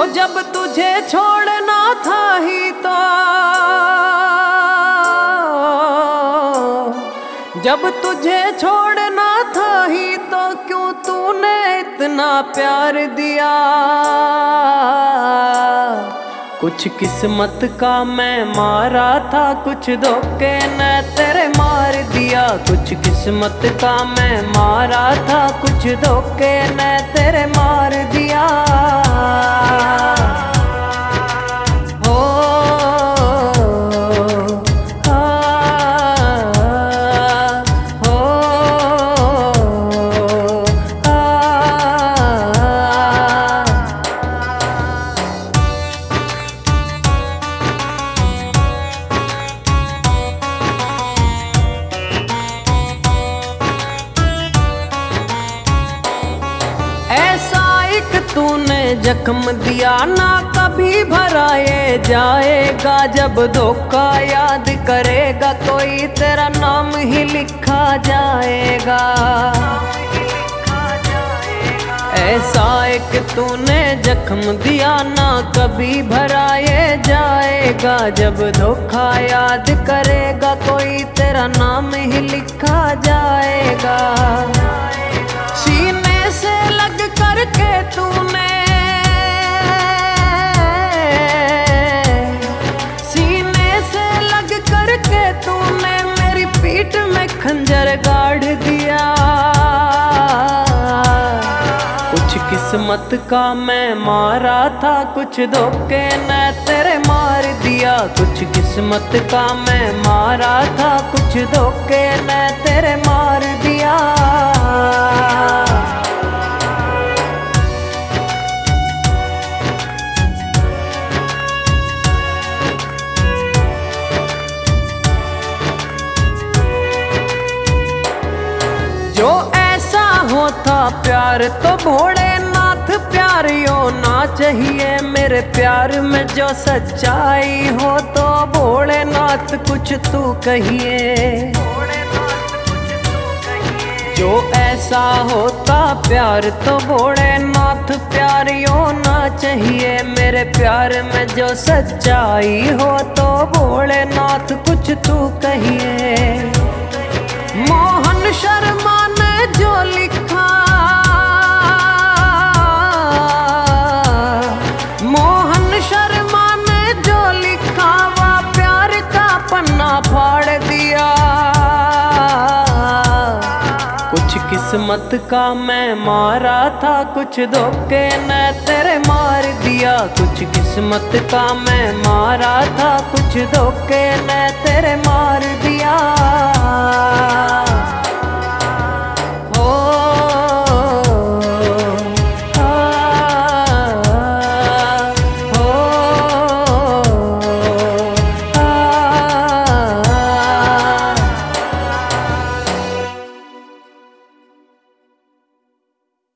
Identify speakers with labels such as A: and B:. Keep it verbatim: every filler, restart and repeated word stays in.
A: जब तुझे छोड़ना था ही तो, जब तुझे छोड़ना था ही तो क्यों तूने इतना प्यार दिया। कुछ किस्मत का मैं मारा था, कुछ धोखे ने तेरे मार दिया। कुछ किस्मत का मैं मारा था, कुछ धोखे ने तेरे मार दिया। तूने जख्म दिया ना कभी भराए जाएगा। जब धोखा याद करेगा कोई तेरा नाम ही लिखा जाएगा। ऐसा एक तूने जख्म दिया ना कभी भराए जाएगा। जब धोखा याद करेगा कोई तेरा नाम ही लिखा जाएगा। सीने से लग करके तूने, सीने से लग करके तूने मेरी पीठ में खंजर गाड़ दिया। कुछ किस्मत का मैं मारा था, कुछ धोखे ने तेरे मार दिया। कुछ किस्मत का मैं मारा था, कुछ धोखे ने तेरे मार दिया। जो ऐसा होता प्यार तो भोलेनाथ प्यार होना चाहिए। मेरे प्यार में जो सच्चाई हो तो भोलेनाथ कुछ तू कहिए। जो ऐसा होता प्यार तो भोलेनाथ प्यार होना चाहिए। मेरे प्यार में जो सच्चाई हो तो भोलेनाथ कुछ तू कहिए। मोहन शर्मा ने जो लिखा, मोहन शर्मा ने जो लिखा वह प्यार का पन्ना फाड़ दिया। कुछ किस्मत का मैं मारा था, कुछ धोखे ने तेरे मार दिया। कुछ किस्मत का मैं मारा था, कुछ धोखे ने तेरे मार दिया।